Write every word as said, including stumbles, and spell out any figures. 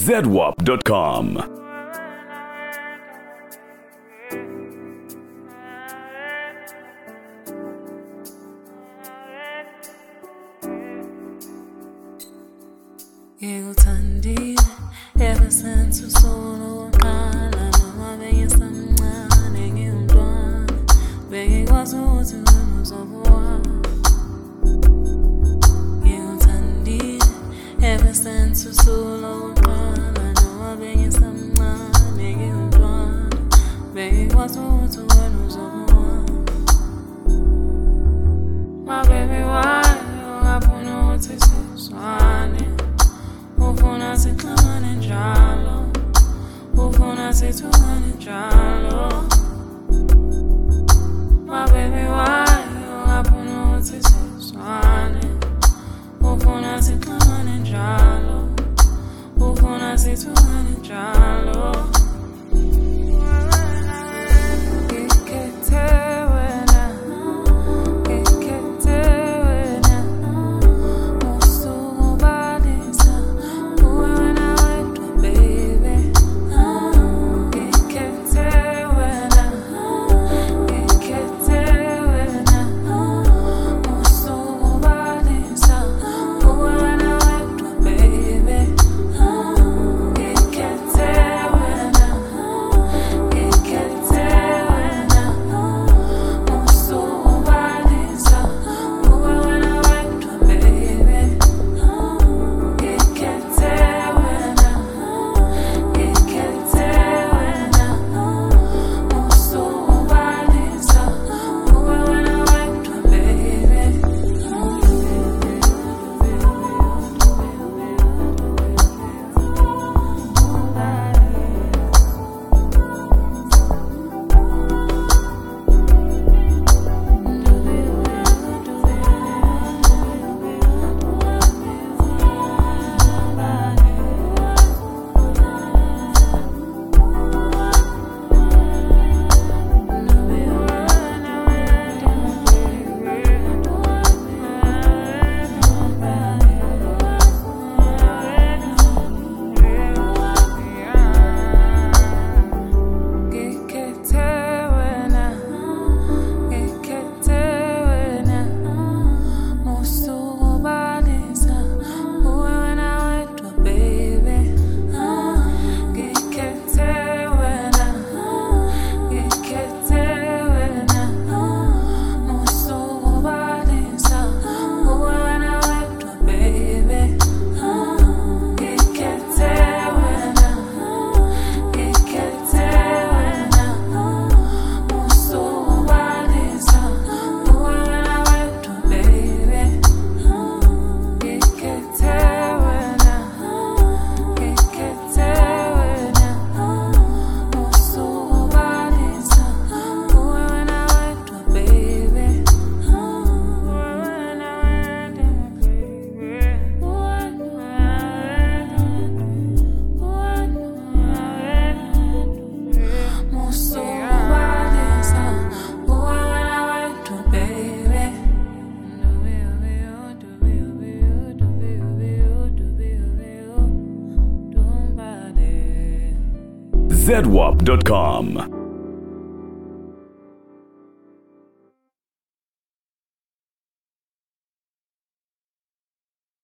zedwap dot com. Ngikuthandile ever since usolo uqala noma bengisamncane ngiyumntwana bengikwazi ukuthi wena uzobuwami. Ngikuthandile ever since usolo uqala noma bengisamncane ngiyumntwana bengikwazi ukuthi wena uzobuwami. My baby, why ungafuna ukuthi sizwane? Ufuna sixhumane njalo, ufuna sithukane njalo. My baby, why ungafuna ukuthi sizwane? Ufuna sixhumane njalo, ufuna sithukane njalo. zedwap dot com.